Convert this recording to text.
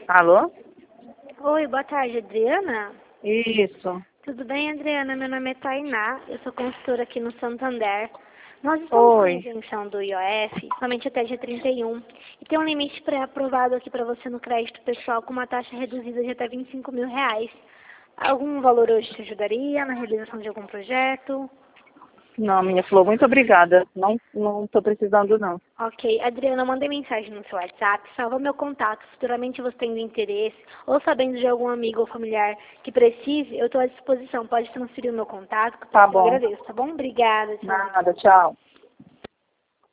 Alô? Oi, boa tarde, Adriana. Isso. Tudo bem, Adriana? Meu nome é Tainá, eu sou consultora aqui no Santander. Nós estamos com a Oi. isenção do IOF somente até dia 31 e tem um limite pré-aprovado aqui para você no crédito pessoal com uma taxa reduzida de até R$ 25.000. Algum valor hoje te ajudaria na realização de algum projeto? Não, minha flor, muito obrigada. Não tô precisando, não. Ok, Adriana, eu mandei mensagem no seu WhatsApp, salva meu contato. Futuramente você tendo interesse ou sabendo de algum amigo ou familiar que precise, eu estou à disposição. Pode transferir o meu contato, Tá que eu bom. agradeço, tá bom? Obrigada, tchau. Nada, tchau.